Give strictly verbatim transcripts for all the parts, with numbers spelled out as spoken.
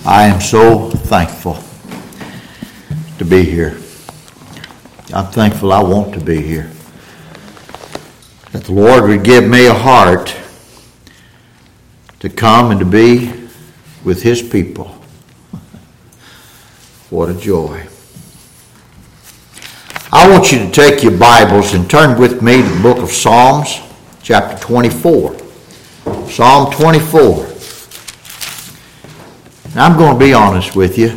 I am so thankful to be here. I'm thankful I want to be here. That the Lord would give me a heart to come and to be with His people. What a joy. I want you to take your Bibles and turn with me to the book of Psalms, chapter twenty-four. Psalm twenty-four. Now, I'm going to be honest with you.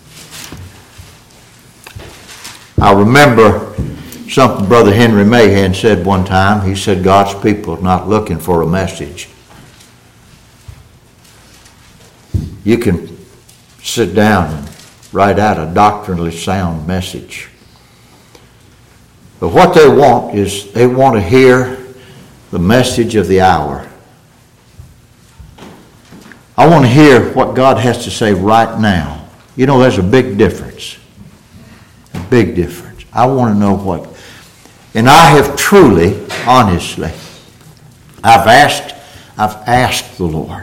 I remember something Brother Henry Mahan said one time. He said, God's people are not looking for a message. You can sit down and write out a doctrinally sound message. But what they want is they want to hear the message of the hour. I want to hear what God has to say right now. You know, there's a big difference. A big difference. I want to know what. And I have truly, honestly, I've asked, I've asked the Lord,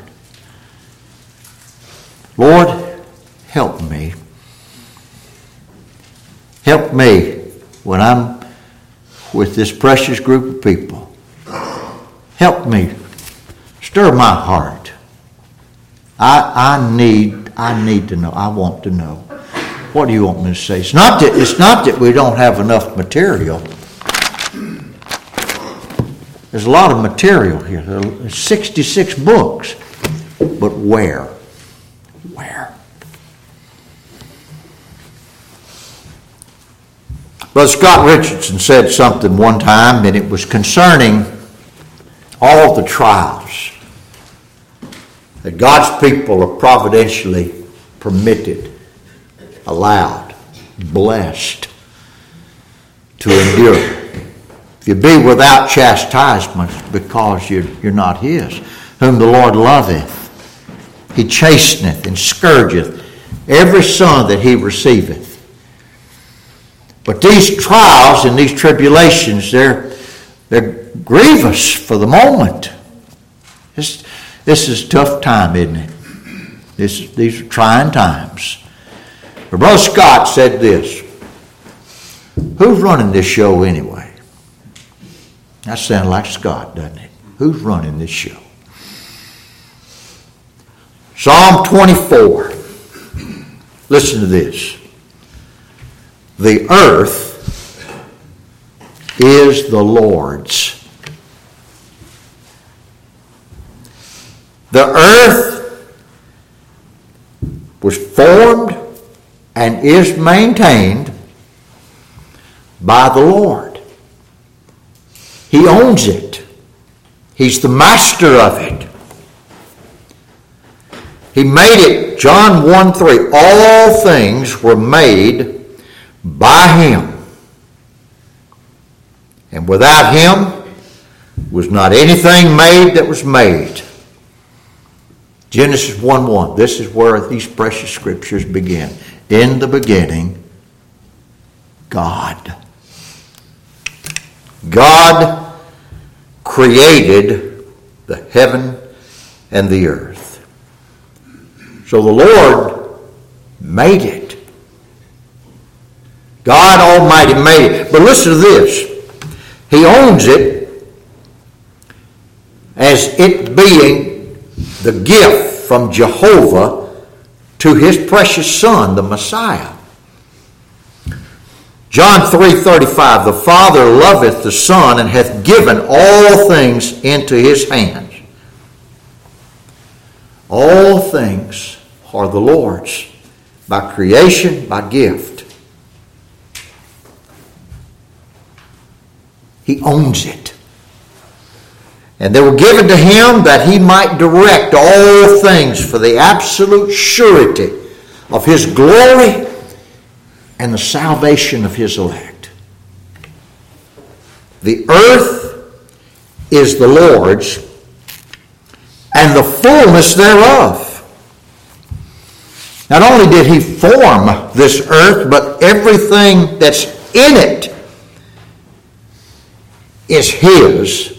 Lord, help me. Help me when I'm with this precious group of people. Help me. Stir my heart. I, I need I need to know. I want to know. What do you want me to say? It's not that it's not that we don't have enough material. There's a lot of material here. There's sixty-six books. But where? Where? Brother Scott Richardson said something one time, and it was concerning all the trials that God's people are providentially permitted, allowed, blessed to endure. If you be without chastisement, because you're, you're not His, whom the Lord loveth, He chasteneth and scourgeth every son that He receiveth. But these trials and these tribulations, they're, they're grievous for the moment. This, this is a tough time, isn't it? This, these are trying times. But Brother Scott said this. Who's running this show anyway? That sounds like Scott, doesn't it? Who's running this show? Psalm twenty-four. Listen to this. The earth is the Lord's. The earth was formed and is maintained by the Lord. He owns it. He's the master of it. He made it. John one three. All things were made by Him. And without Him was not anything made that was made. Genesis one one. This is where these precious scriptures begin. In the beginning, God. God created the heaven and the earth. So the Lord made it. God Almighty made it. But listen to this. He owns it as it being the gift from Jehovah to His precious Son, the Messiah. John three thirty-five, the Father loveth the Son and hath given all things into His hands. All things are the Lord's, by creation, by gift. He owns it. And they were given to Him that He might direct all things for the absolute surety of His glory and the salvation of His elect. The earth is the Lord's and the fullness thereof. Not only did He form this earth, but everything that's in it is His.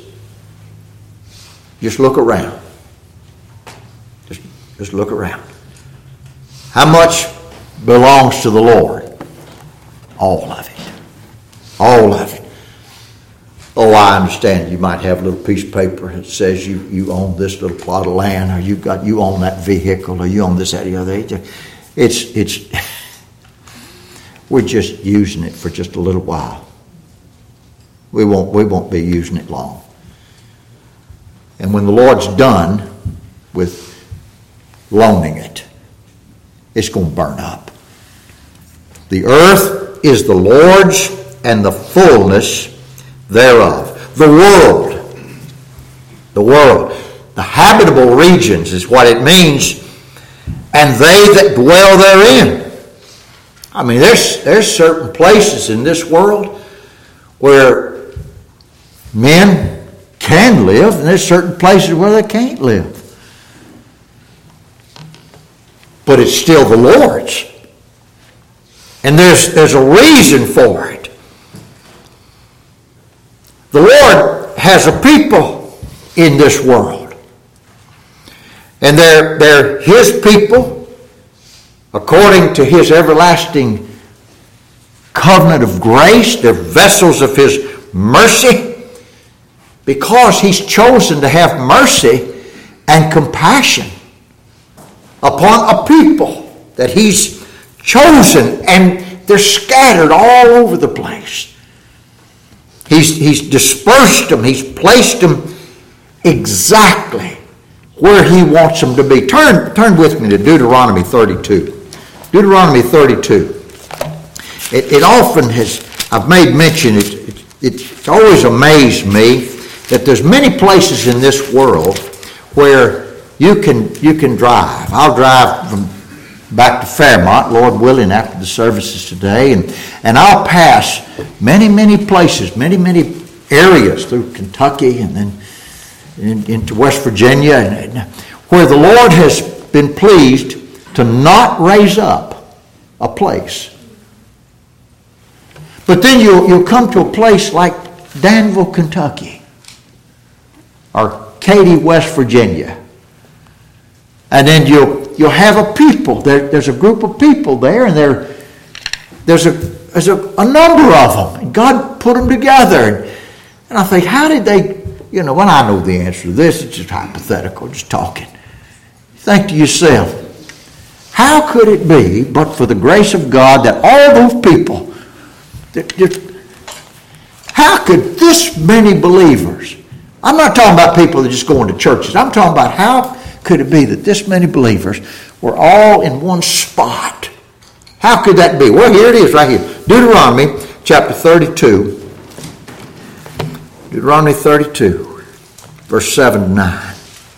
Just look around. Just, just look around. How much belongs to the Lord? All of it. All of it. Oh, I understand you might have a little piece of paper that says you, you own this little plot of land, or you got you own that vehicle, or you own this, that, or the other. It's it's we're just using it for just a little while. We won't we won't be using it long. And when the Lord's done with loaning it, it's going to burn up. The earth is the Lord's and the fullness thereof. The world. The world. The habitable regions is what it means. And they that dwell therein. I mean, there's, there's certain places in this world where men can live, and there's certain places where they can't live. But it's still the Lord's. And there's, there's a reason for it. The Lord has a people in this world. And they're, they're His people according to His everlasting covenant of grace. They're vessels of His mercy because He's chosen to have mercy and compassion upon a people that He's chosen, and they're scattered all over the place. He's, he's dispersed them. He's placed them exactly where He wants them to be. Turn, turn with me to Deuteronomy thirty-two. Deuteronomy thirty-two. It, it often has, I've made mention, it, it, it's always amazed me that there's many places in this world where you can you can drive. I'll drive from back to Fairmont, Lord willing, after the services today, and, and I'll pass many, many places, many, many areas through Kentucky and then in, into West Virginia, and, and where the Lord has been pleased to not raise up a place. But then you'll, you'll come to a place like Danville, Kentucky, or Katy, West Virginia, and then you'll you'll have a people. There, there's a group of people there, and there, there's a there's a, a number of them. And God put them together. And, and I think, how did they, you know, when I know the answer to this, it's just hypothetical, just talking. Think to yourself, how could it be, but for the grace of God, that all those people, that just, how could this many believers, I'm not talking about people that just go into churches, I'm talking about how could it be that this many believers were all in one spot? How could that be? Well, here it is right here. Deuteronomy chapter thirty-two. Deuteronomy thirty-two, verse seven to nine.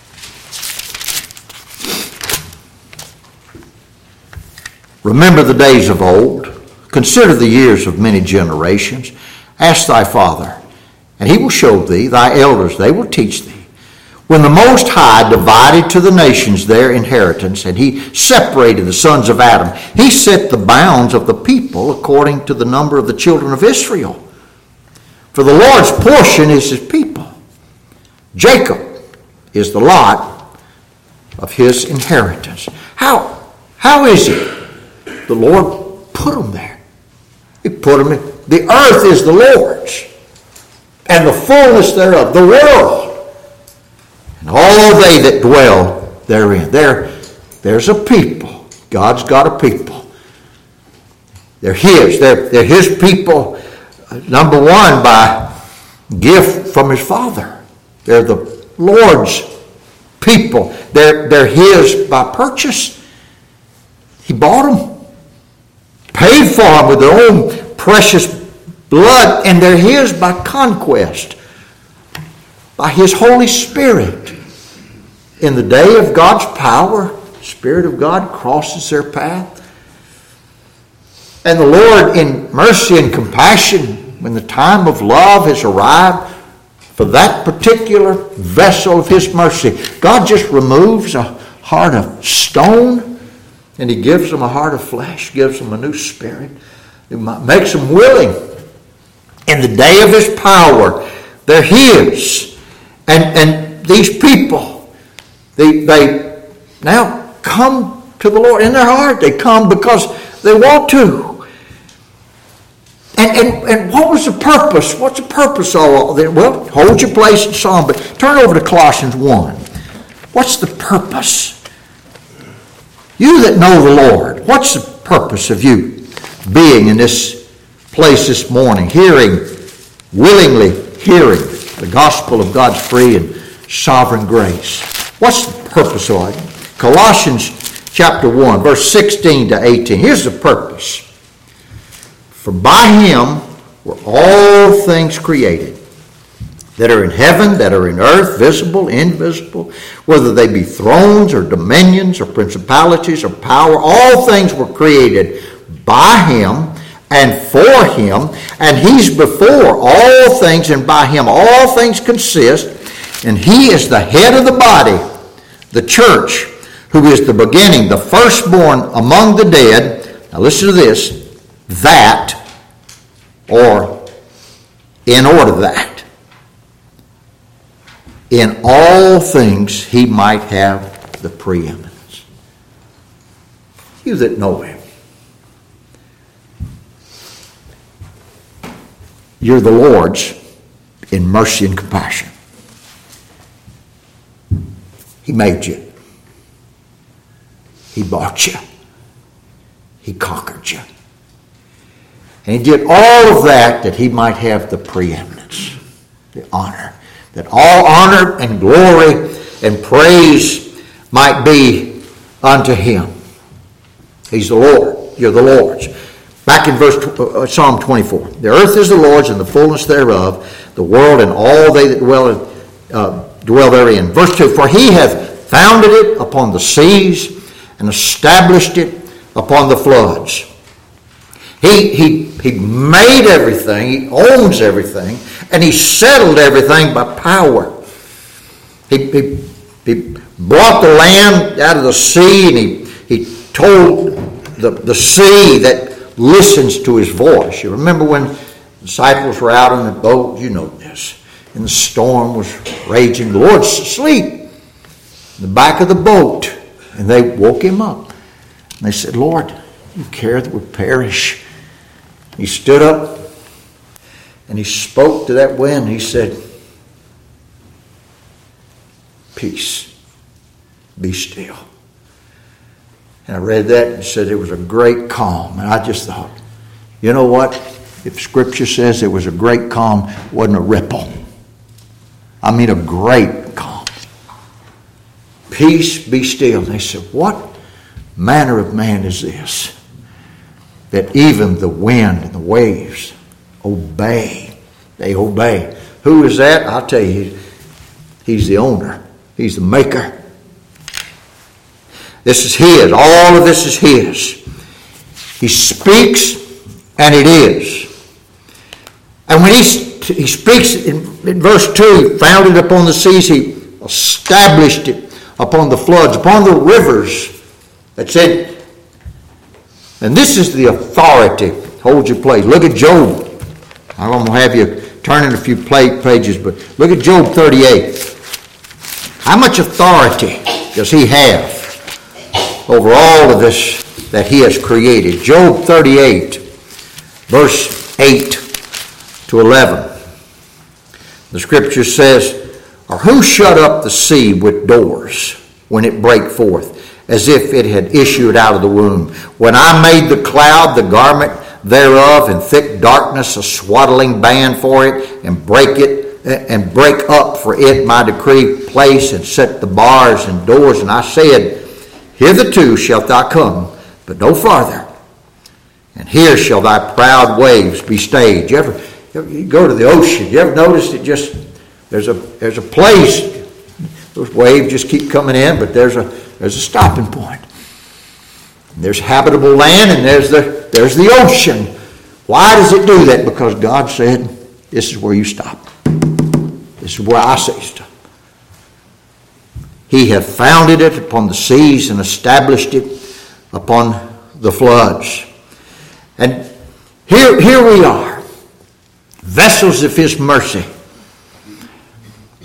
Remember the days of old. Consider the years of many generations. Ask thy father, and he will show thee. Thy elders, they will teach thee. When the Most High divided to the nations their inheritance, and He separated the sons of Adam, He set the bounds of the people according to the number of the children of Israel. For the Lord's portion is His people. Jacob is the lot of His inheritance. How, how is it the Lord put them there? He put them in. The earth is the Lord's, and the fullness thereof, the world, and all they that dwell therein. There, there's a people. God's got a people. They're His. They're, they're His people, number one, by gift from His Father. They're the Lord's people. They're, they're His by purchase. He bought them. Paid for them with their own precious blood. And they're His by conquest. By His Holy Spirit. In the day of God's power, the Spirit of God crosses their path. And the Lord, in mercy and compassion, when the time of love has arrived for that particular vessel of His mercy, God just removes a heart of stone and He gives them a heart of flesh, gives them a new spirit. It makes them willing. In the day of His power, they're His. And, and these people, they, they now come to the Lord. In their heart, they come because they want to. And, and, and what was the purpose? What's the purpose of all that? Well, hold your place in Psalm, but turn over to Colossians one. What's the purpose? You that know the Lord, what's the purpose of you being in this place this morning, hearing, willingly hearing the gospel of God's free and sovereign grace? What's the purpose of it? Colossians chapter one, verse sixteen to eighteen. Here's the purpose. For by him were all things created, that are in heaven, that are in earth, visible, invisible, whether they be thrones or dominions or principalities or power. All things were created by him and for him, and he's before all things, and by him all things consist. And he is the head of the body, the church, who is the beginning, the firstborn among the dead. Now listen to this. That, or in order that, in all things he might have the preeminence. You that know him, you're the Lord's in mercy and compassion. He made you. He bought you. He conquered you. And he did all of that that he might have the preeminence, the honor. That all honor and glory and praise might be unto him. He's the Lord. You're the Lord's. Back in verse uh, Psalm twenty-four. The earth is the Lord's and the fullness thereof, the world and all they that dwell, uh, dwell therein. Verse two. For he hath founded it upon the seas and established it upon the floods. He, he, he made everything, he owns everything, and he settled everything by power. He, he, he brought the land out of the sea, and he, he told the, the sea that listens to his voice. You remember when the disciples were out on the boat? You know this. And the storm was raging. The Lord's asleep in the back of the boat. And they woke him up. And they said, Lord, you care that we perish. He stood up and he spoke to that wind. He said, peace, be still. And I read that and said it was a great calm. And I just thought, you know what? If Scripture says there was a great calm, it wasn't a ripple. I mean a great calm. Peace, be still. And they said, what manner of man is this? That even the wind and the waves obey. They obey. Who is that? I'll tell you, he's the owner. He's the maker. This is his. All of this is his. He speaks, and it is. And when he, he speaks in, in verse two, he founded it upon the seas, he established it upon the floods, upon the rivers. That said, and this is the authority. Hold your place. Look at Job. I'm going to have you turn in a few pages, but look at Job thirty-eight. How much authority does he have over all of this that he has created? Job thirty-eight, verse eight to eleven. The Scripture says, or who shut up the sea with doors when it brake forth, as if it had issued out of the womb? When I made the cloud the garment thereof, and thick darkness a swaddling band for it, and break it and break up for it my decree place, and set the bars and doors. And I said, hitherto shalt thou come, but no farther. And here shall thy proud waves be stayed. You ever, you go to the ocean, you ever notice it just, there's a there's a place, those waves just keep coming in, but there's a there's a stopping point. And there's habitable land, and there's the there's the ocean. Why does it do that? Because God said, this is where you stop. This is where I say stop. He hath founded it upon the seas and established it upon the floods. And here, here we are, vessels of his mercy,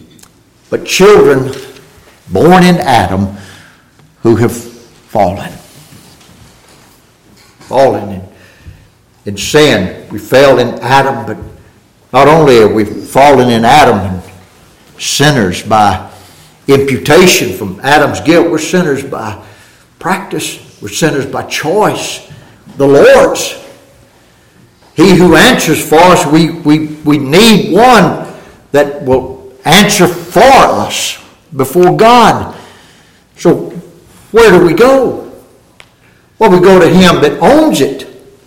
but children born in Adam who have fallen. fallen in, in sin. We fell in Adam, but not only are we fallen in Adam and sinners by imputation from Adam's guilt, we're sinners by practice. We're sinners by choice. The Lord's. He who answers for us, we, we, we need one that will answer for us before God. So where do we go? Well, we go to Him that owns it.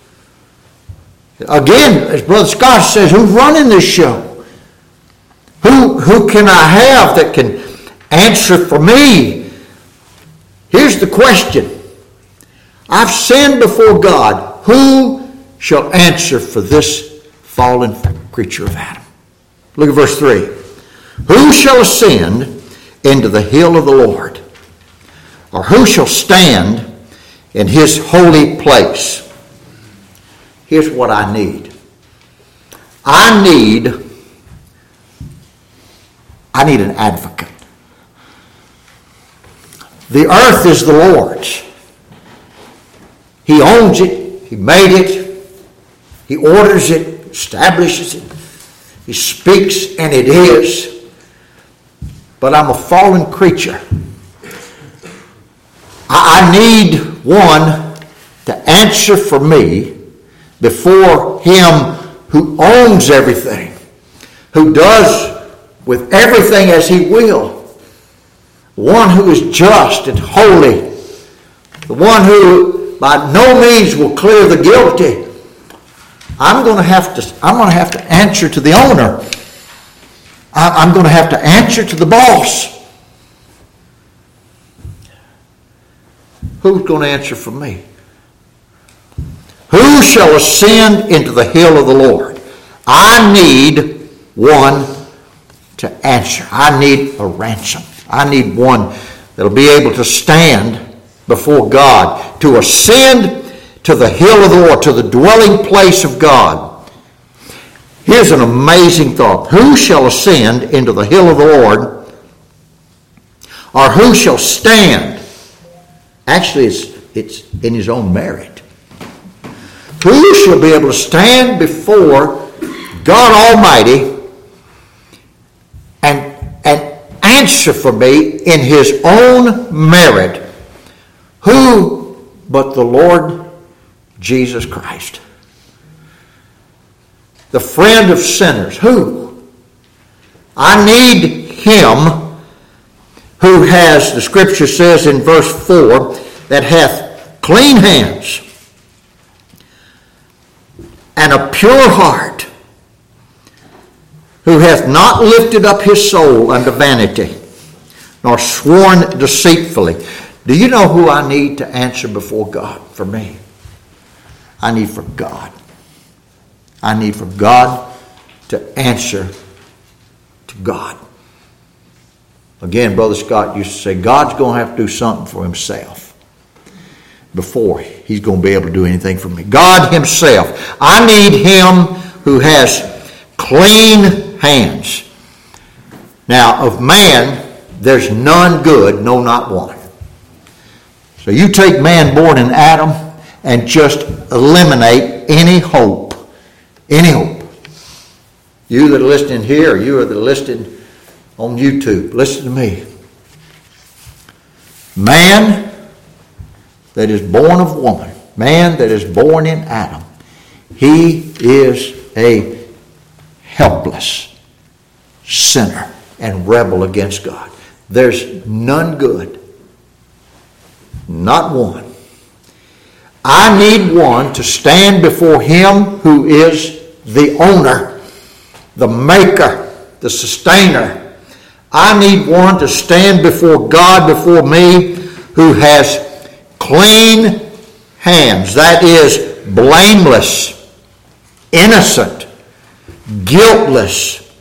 Again, as Brother Scott says, who's running this show? Who, who can I have that can answer for me? Here's the question. I've sinned before God. Who shall answer for this fallen creature of Adam? Look at verse three. Who shall ascend into the hill of the Lord? Or who shall stand in His holy place? Here's what I need. I need, I need an advocate. The earth is the Lord's. He owns it. He made it. He orders it, establishes it. He speaks, and it is. But I'm a fallen creature. I need one to answer for me before Him who owns everything, who does with everything as He will. One who is just and holy. The one who by no means will clear the guilty. I'm going to have to, I'm going to have to answer to the owner. I'm going to have to answer to the boss. Who's going to answer for me? Who shall ascend into the hill of the Lord? I need one to answer. I need a ransom. I need one that'll be able to stand before God, to ascend to the hill of the Lord, to the dwelling place of God. Here's an amazing thought. Who shall ascend into the hill of the Lord? Or who shall stand? Actually, it's, it's in his own merit. Who shall be able to stand before God Almighty and, and answer for me in His own merit? Who but the Lord Jesus Christ? The friend of sinners. Who? I need Him who has, the Scripture says in verse four, that hath clean hands and a pure heart, who hath not lifted up his soul unto vanity, nor sworn deceitfully. Do you know who I need to answer before God for me? I need for God. I need for God to answer to God. Again, Brother Scott used to say, God's going to have to do something for Himself before He's going to be able to do anything for me. God Himself. I need Him who has clean hands. Now, of man, there's none good, no, not one. So you take man born in Adam and just eliminate any hope. Any hope. You that are listening here, or you that are listening on YouTube, listen to me. Man that is born of woman, man that is born in Adam, he is a helpless sinner and rebel against God. There's none good. Not one. I need one to stand before Him who is the owner, the maker, the sustainer. I need one to stand before God, before me, who has clean hands. That is blameless, innocent, guiltless.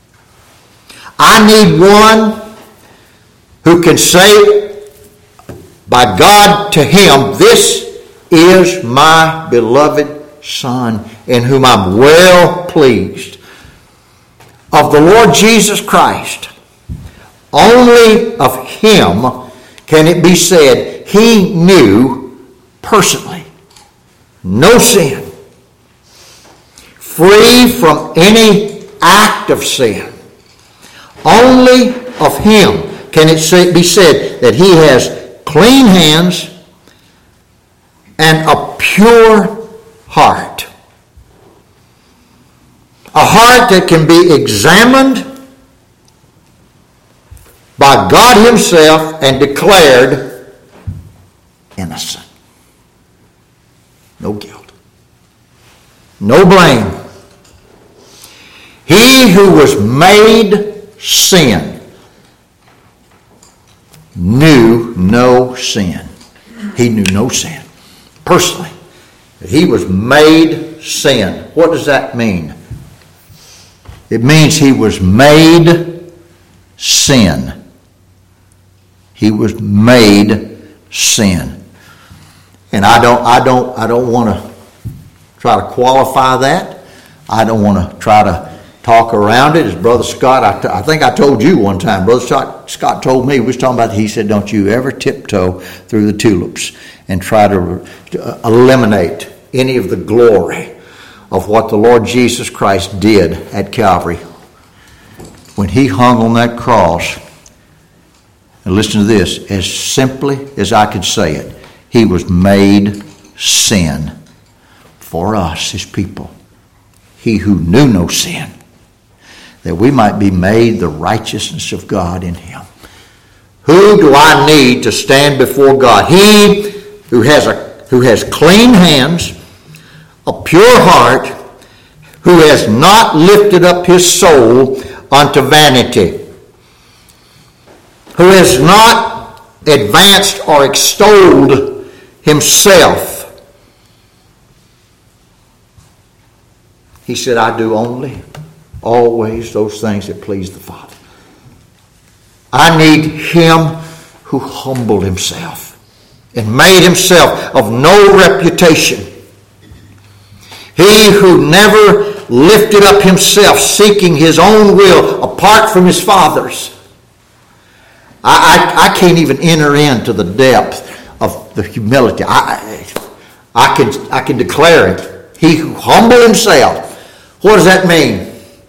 I need one who can say by God to him, this is my beloved Son, in whom I'm well pleased. Of the Lord Jesus Christ, only of Him can it be said He knew personally. no sin. Free from any act of sin. Only of him can it say, be said that he has clean hands and a pure heart. A heart that can be examined by God himself and declared innocent. No guilt. No blame. He who was made sin knew no sin. He knew no sin. Personally. He was made sin. What does that mean? It means he was made sin. He was made sin. And I don't I don't I don't want to try to qualify that. I don't want to try to talk around it. As Brother Scott, I, t- I think I told you one time, Brother Scott, Scott told me, we was talking about, he said, don't you ever tiptoe through the tulips and try to, to eliminate any of the glory of what the Lord Jesus Christ did at Calvary. When he hung on that cross, and listen to this, as simply as I could say it, he was made sin for us, his people. He who knew no sin, that we might be made the righteousness of God in him. Who do I need to stand before God? He who has a who has clean hands, a pure heart, who has not lifted up his soul unto vanity, who has not advanced or extolled himself. He said, I do only, always those things that please the Father. I need him who humbled himself and made himself of no reputation. He who never lifted up himself, seeking his own will apart from his Father's. I, I, I can't even enter into the depth of the humility. I, I, can, I can declare it. He who humbled himself. What does that mean?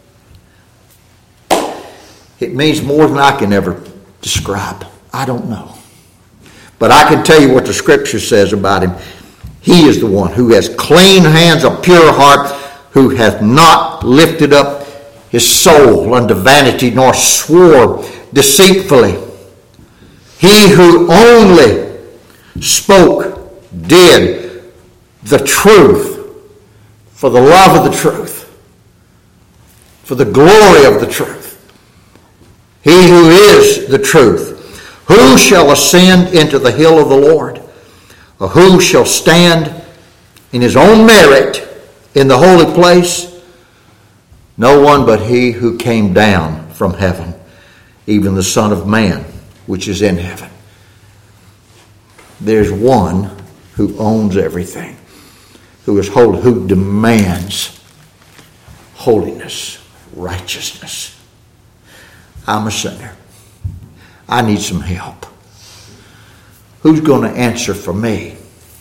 It means more than I can ever describe. I don't know. But I can tell you what the Scripture says about him. He is the one who has clean hands, a pure heart, who hath not lifted up his soul unto vanity, nor swore deceitfully. He who only spoke, did the truth, for the love of the truth, for the glory of the truth. He who is the truth. Who shall ascend into the hill of the Lord? Or who shall stand in his own merit in the holy place? No one but he who came down from heaven, even the Son of Man, which is in heaven. There's one who owns everything, who is holy, who demands holiness, righteousness. I'm a sinner. I need some help. Who's going to answer for me?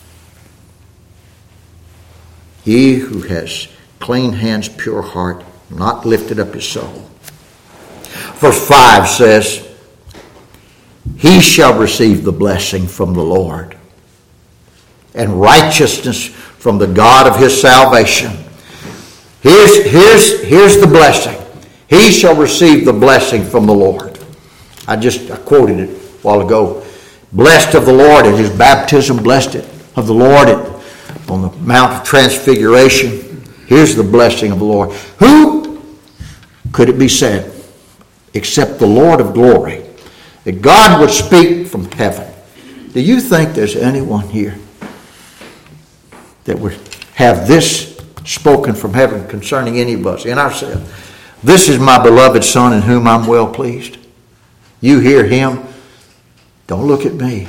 He who has clean hands, pure heart, not lifted up his soul. Verse five says, he shall receive the blessing from the Lord and righteousness from the God of his salvation. Here's, here's, here's the blessing. He shall receive the blessing from the Lord. I just I quoted it a while ago. Blessed of the Lord at his baptism, blessed it of the Lord at, on the Mount of Transfiguration. Here's the blessing of the Lord. Who could it be said, except the Lord of glory, that God would speak from heaven? Do you think there's anyone here that would have this spoken from heaven concerning any of us, in ourselves? This is my beloved Son in whom I'm well pleased. You hear him. Don't look at me.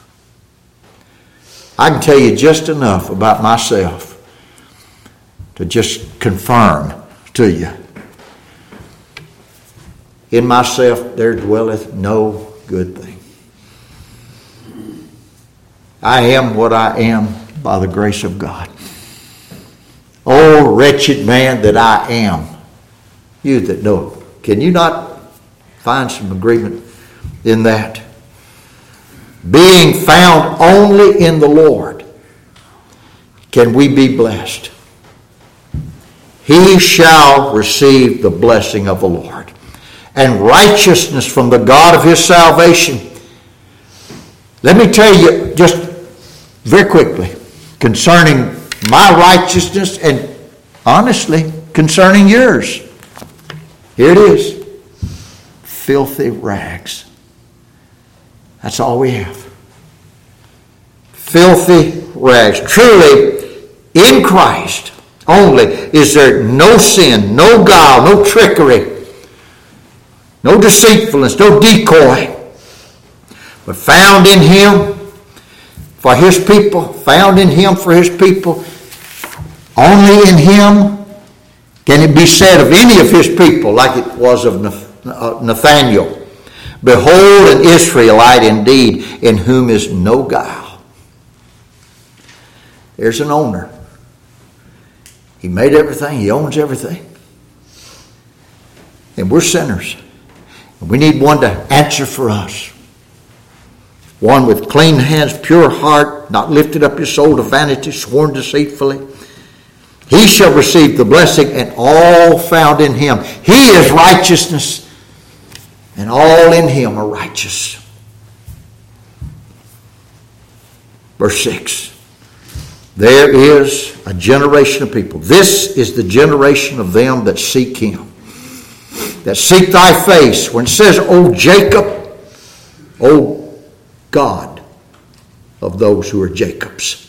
I can tell you just enough about myself to just confirm to you. In myself there dwelleth no good thing. I am what I am by the grace of God. Oh, wretched man that I am. You that know it. Can you not find some agreement in that? Being found only in the Lord, can we be blessed? He shall receive the blessing of the Lord and righteousness from the God of his salvation. Let me tell you just very quickly concerning my righteousness and honestly concerning yours. Here it is. Filthy rags. That's all we have. Filthy rags. Truly, in Christ only is there no sin, no guile, no trickery, no deceitfulness, no decoy. But found in him for his people, found in him for his people, only in him can it be said of any of his people, like it was of Nathaniel, behold an Israelite indeed, in whom is no guile. There's an owner. He made everything. He owns everything. And we're sinners. And we need one to answer for us. One with clean hands, pure heart, not lifted up his soul to vanity, sworn deceitfully. He shall receive the blessing and all found in him. He is righteousness, and all in him are righteous. Verse six. There is a generation of people. This is the generation of them that seek him, that seek thy face. When it says, O Jacob, O God of those who are Jacob's.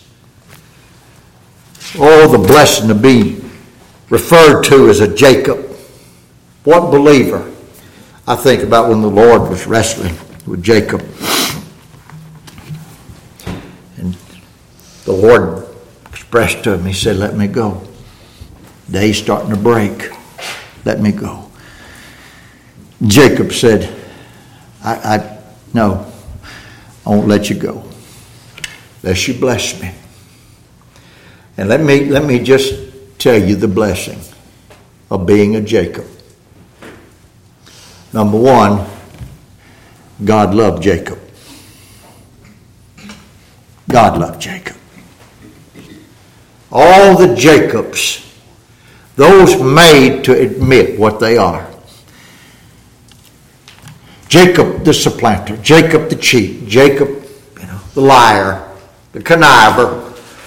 Oh, the blessing to be referred to as a Jacob. What believer? I think about when the Lord was wrestling with Jacob. And the Lord expressed to him, he said, let me go. Day's starting to break. Let me go. Jacob said, I, I no, I won't let you go unless you bless me. And let me let me just tell you the blessing of being a Jacob. Number one, God loved Jacob. God loved Jacob. All the Jacobs, those made to admit what they are. Jacob the supplanter, Jacob the cheat, Jacob, you know, the liar, the conniver.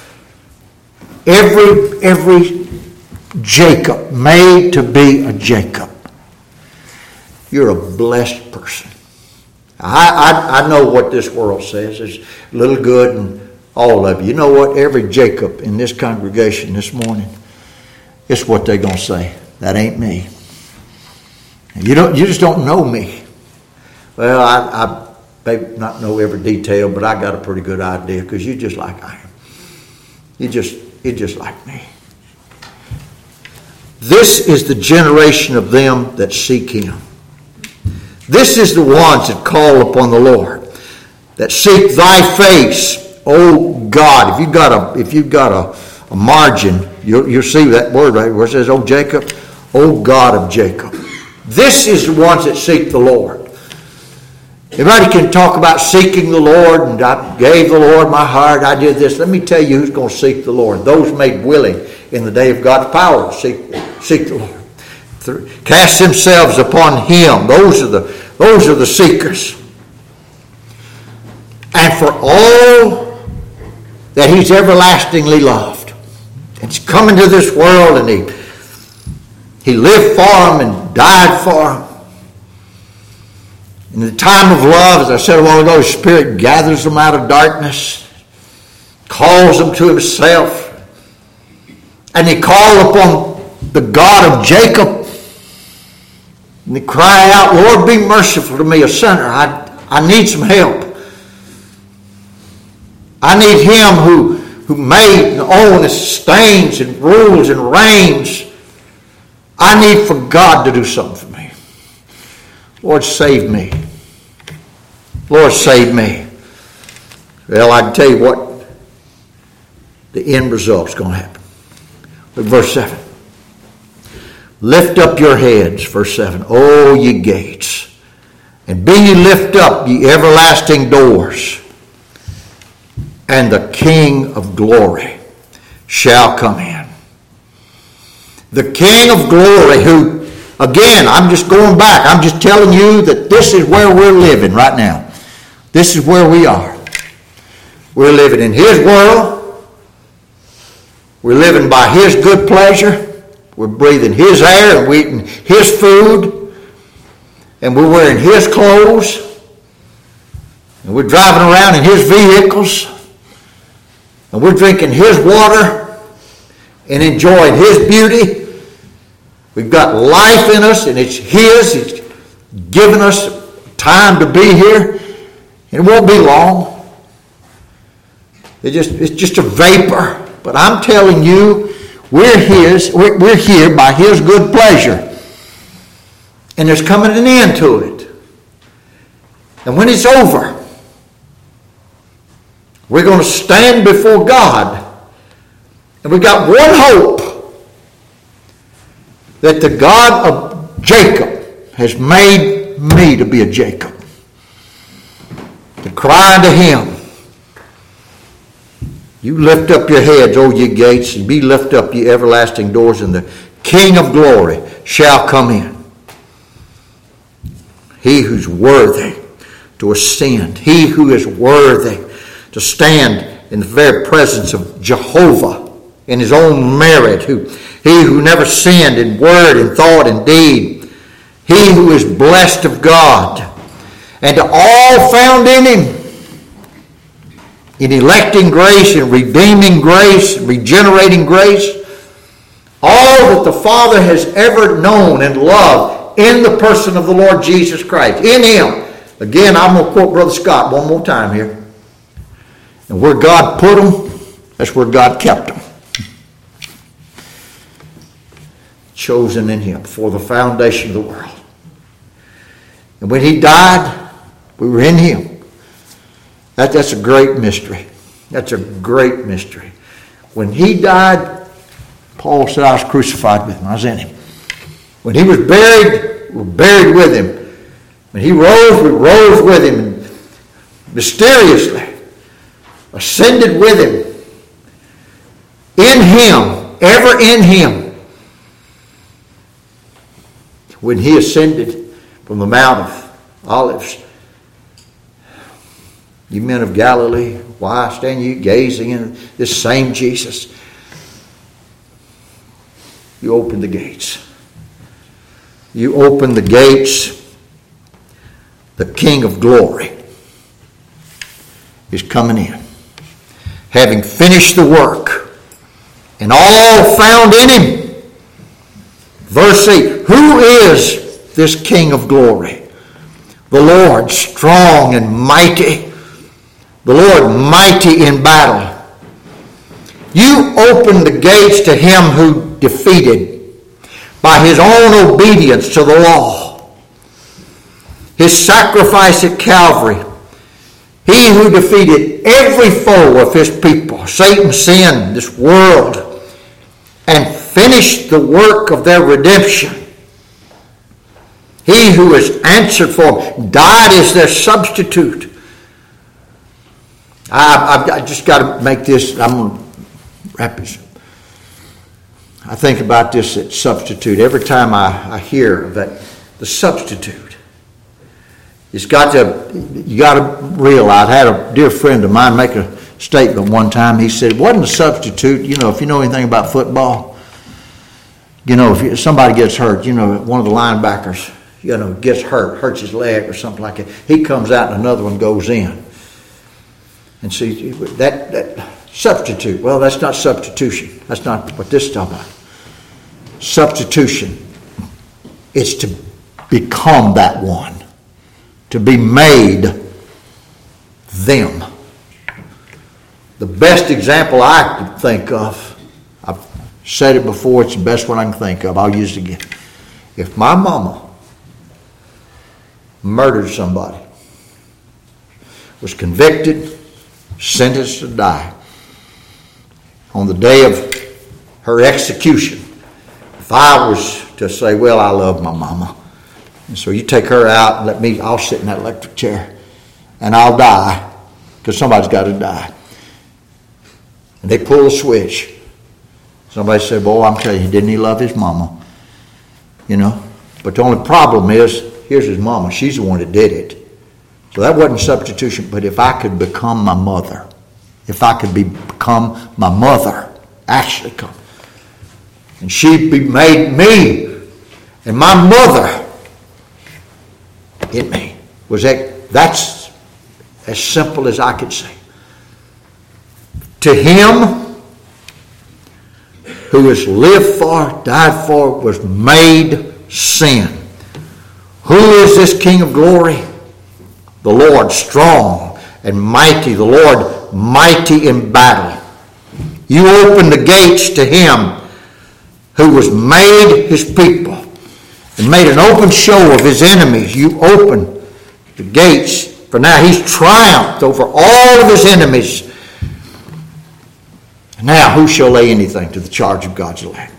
Every, every Jacob made to be a Jacob. You're a blessed person. I, I, I know what this world says. It's little good and all of you. You know what? Every Jacob in this congregation this morning, it's what they're going to say. That ain't me. You don't. You just don't know me. Well, I, I may not know every detail, but I got a pretty good idea because you're just like I am. You just, you're just like me. This is the generation of them that seek him. This is the ones that call upon the Lord, that seek thy face, O God. If you've got a, if you've got a, a margin, you'll, you'll see that word right where it says, O Jacob, O God of Jacob. This is the ones that seek the Lord. Everybody can talk about seeking the Lord, and I gave the Lord my heart, I did this. Let me tell you who's going to seek the Lord. Those made willing in the day of God's power to seek, seek the Lord. Cast themselves upon him. Those are the, those are the seekers. And for all that he's everlastingly loved. And he's come into this world and he, he lived for them and died for them. In the time of love, as I said a while ago, his Spirit gathers them out of darkness, calls them to himself, and they call upon the God of Jacob, and they cry out, Lord, be merciful to me, a sinner. I, I need some help. I need him who, who made and owns and sustains and rules and reigns. I need for God to do something for me. Lord, save me. Lord, save me. Well, I can tell you what the end result's going to happen. Look, verse seven. Lift up your heads, verse seven, O ye gates, and be ye lift up, ye everlasting doors, and the King of glory shall come in. The King of glory, who, again, I'm just going back. I'm just telling you that this is where we're living right now. This is where we are. We're living in His world. We're living by His good pleasure. We're breathing His air and we're eating His food. And we're wearing His clothes. And we're driving around in His vehicles. And we're drinking His water and enjoying His beauty. We've got life in us and it's His. He's given us time to be here. And it won't be long. It just, it's just a vapor. But I'm telling you, we're His. We're, we're here by His good pleasure. And there's coming an end to it. And when it's over, we're going to stand before God. And we've got one hope. That the God of Jacob has made me to be a Jacob. To cry unto Him. You lift up your heads, O ye gates, and be lift up, ye everlasting doors, and the King of glory shall come in. He who's worthy to ascend. He who is worthy to stand in the very presence of Jehovah in His own merit. Who, he who never sinned in word and thought and deed. He who is blessed of God. And to all found in Him. In electing grace and redeeming grace, regenerating grace. All that the Father has ever known and loved in the person of the Lord Jesus Christ. In Him. Again, I'm going to quote Brother Scott one more time here. And where God put them, that's where God kept them. Chosen in Him before the foundation of the world. And when He died, we were in Him. That, that's a great mystery. That's a great mystery. When He died, Paul said, I was crucified with Him. I was in Him. When He was buried, we were buried with Him. When He rose, we rose with Him. And mysteriously ascended with Him. In Him, ever in Him. When He ascended from the Mount of Olives, you men of Galilee, why stand you gazing in this same Jesus? You opened the gates. You opened the gates. The King of glory is coming in. Having finished the work. And all found in Him. Verse eight. Who is this King of glory? The Lord strong and mighty. The Lord mighty in battle. You opened the gates to Him who defeated by His own obedience to the law. His sacrifice at Calvary. He who defeated every foe of His people, Satan, sin, this world, and finished the work of their redemption. He who has answered for them, died as their substitute. I, I just got to make this, I'm going to wrap this up. I think about this at substitute. Every time I, I hear that, the substitute. It's got to, you got to realize, I had a dear friend of mine make a statement one time. He said, it wasn't a substitute, you know, if you know anything about football, you know, if somebody gets hurt, you know, one of the linebackers, you know, gets hurt, hurts his leg or something like that. He comes out and another one goes in. And see, that, that substitute, well, that's not substitution. That's not what this is talking about. Substitution is to become that one. To be made them. The best example I can think of, I've said it before, it's the best one I can think of. I'll use it again. If my mama murdered somebody, was convicted, sentenced to die, on the day of her execution. If I was to say, well, I love my mama, and so you take her out and let me, I'll sit in that electric chair and I'll die, because somebody's got to die. And they pull the switch. Somebody said, boy, I'm telling you, didn't he love his mama? You know? But the only problem is, here's his mama. She's the one that did it. So that wasn't substitution. But if I could become my mother, if I could be, become my mother, actually come, and she be made me, and my mother in me, was that, that's as simple as I could say. To him who has lived for, died for, was made sin. Who is this King of glory? The Lord strong and mighty, the Lord mighty in battle. You open the gates to him who was made his people and made an open show of his enemies. You open the gates, for now he's triumphed over all of his enemies. Now, who shall lay anything to the charge of God's elect?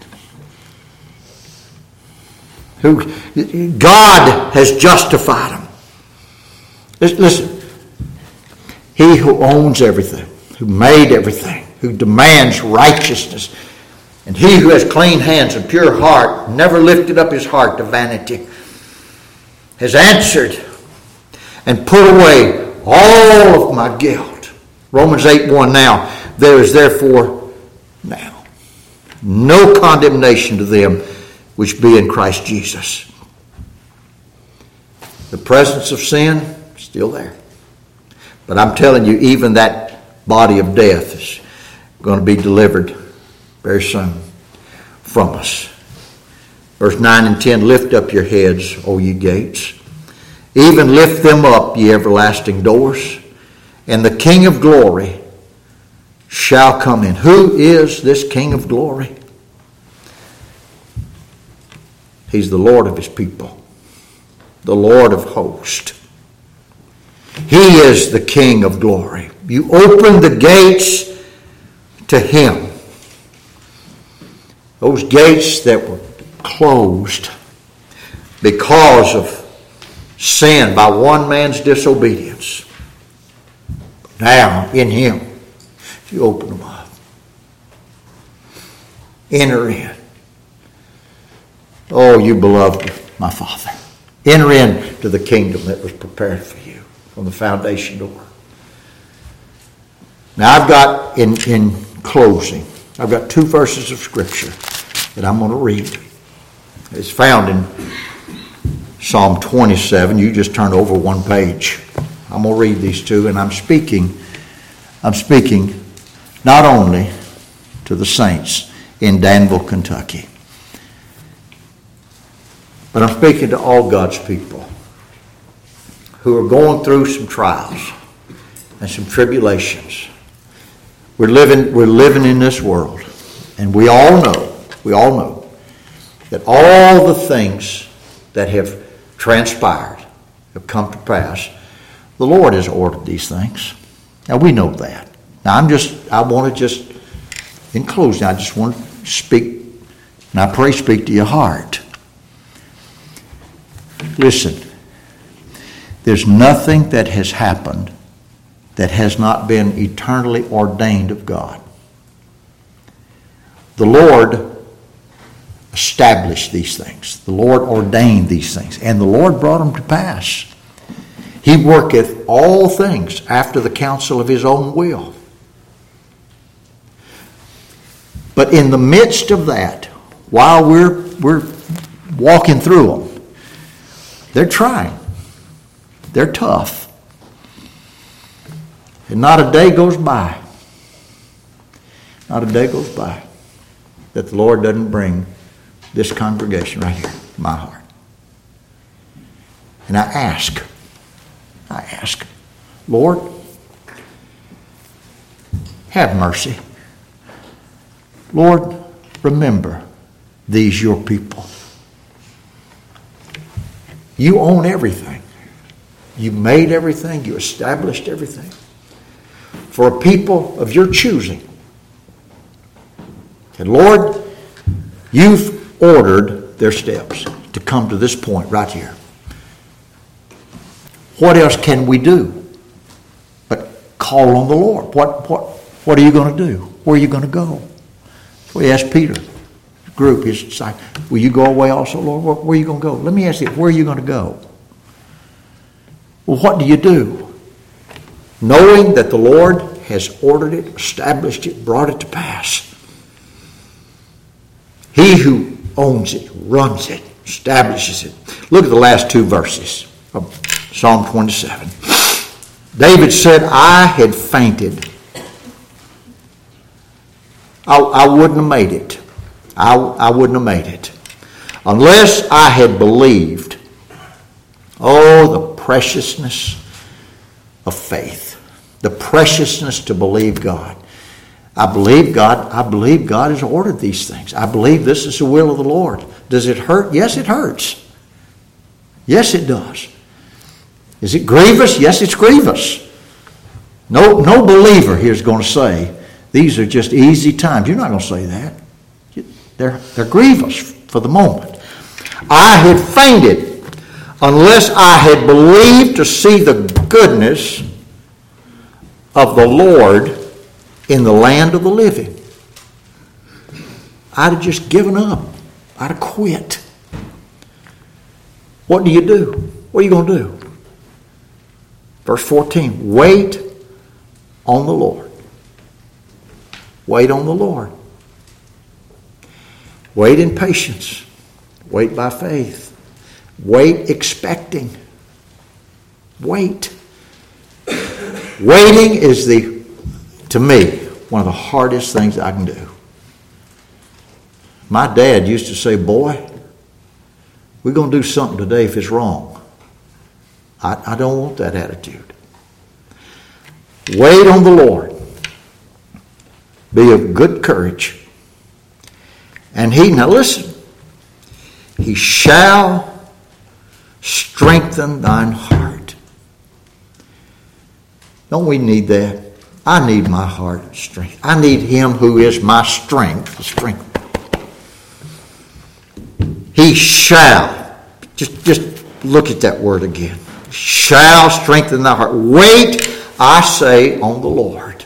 Who, God has justified them. Listen, he who owns everything, who made everything, who demands righteousness, and he who has clean hands and pure heart, never lifted up his heart to vanity, has answered and put away all of my guilt. Romans eight one, now, there is therefore now no condemnation to them which be in Christ Jesus. The presence of sin is still there. But I'm telling you, even that body of death is going to be delivered very soon from us. Verse nine and ten, lift up your heads, O ye gates. Even lift them up, ye everlasting doors, and the King of glory shall come in. Who is this King of glory? He's the Lord of his people, the Lord of hosts. He is the King of glory. You open the gates to him. Those gates that were closed because of sin by one man's disobedience. Now, in him, you open them up. Enter in. Oh, you beloved of my Father. Enter into the kingdom that was prepared for you from the foundation door. Now, I've got, in, in closing, I've got two verses of Scripture that I'm going to read. It's found in Psalm twenty-seven. You just turn over one page. I'm going to read these two, and I'm speaking, I'm speaking not only to the saints in Danville, Kentucky, but I'm speaking to all God's people who are going through some trials and some tribulations. We're living, we're living in this world, and we all know, we all know that all the things that have transpired have come to pass. The Lord has ordered these things. Now we know that. Now I'm just, I want to just, in closing, I just want to speak, and I pray speak to your heart. Listen, there's nothing that has happened that has not been eternally ordained of God. The Lord established these things. The Lord ordained these things, and the Lord brought them to pass. He worketh all things after the counsel of his own will. But in the midst of that, while we're we're walking through them, they're trying. They're tough. And not a day goes by, not a day goes by that the Lord doesn't bring this congregation right here, my heart. And I ask, I ask, Lord, have mercy. Lord, remember these your people. You own everything. You made everything. You established everything. For a people of your choosing, And Lord, you've ordered their steps to come to this point right here. What else can we do but call on the Lord? What what what are you going to do? Where are you going to go? So he asked Peter, the group, his disciples, will you go away also, Lord? Where, where are you going to go? Let me ask you, where are you going to go? Well, what do you do? Knowing that the Lord has ordered it, established it, brought it to pass. He who owns it, runs it, establishes it. Look at the last two verses of Psalm twenty-seven. David said, I had fainted. I, I wouldn't have made it. I, I wouldn't have made it. Unless I had believed. Oh, the preciousness of faith. The preciousness to believe God. I believe God, I believe God has ordered these things. I believe this is the will of the Lord. Does it hurt? Yes, it hurts. Yes, it does. Is it grievous? Yes, it's grievous. No, no believer here is going to say, these are just easy times. You're not going to say that. They're, they're grievous for the moment. I had fainted unless I had believed to see the goodness of the Lord in the land of the living. I'd have just given up. I'd have quit. What do you do? What are you going to do? Verse fourteen, wait on the Lord. Wait on the Lord. Wait in patience. Wait by faith. Wait expecting. Wait. Waiting is the, to me, one of the hardest things I can do. My dad used to say, boy, we're going to do something today if it's wrong. I, I don't want that attitude. Wait on the Lord. Be of good courage. And he, now listen, he shall strengthen thine heart. Don't we need that? I need my heart and strength. I need him who is my strength. Strength. He shall. Just, just look at that word again. Shall strengthen thy heart. Wait, I say, on the Lord.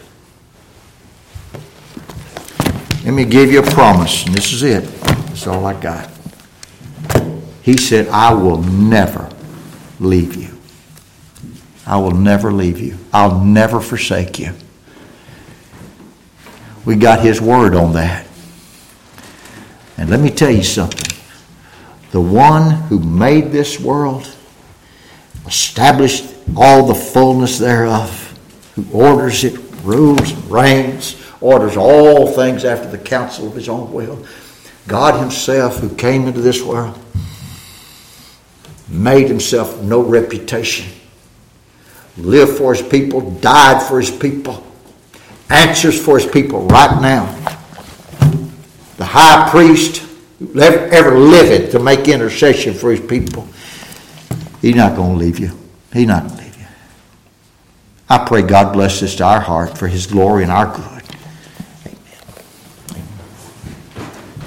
Let me give you a promise, and this is it. That's all I got. He said, I will never leave you. I will never leave you. I'll never forsake you. We got his word on that. And let me tell you something. The one who made this world, established all the fullness thereof, who orders it, rules and reigns, orders all things after the counsel of his own will. God himself, who came into this world, made himself no reputation, lived for his people, died for his people, answers for his people right now. The high priest who ever lived to make intercession for his people. He's not going to leave you. He's not going to leave you. I pray God bless this to our heart for his glory and our good.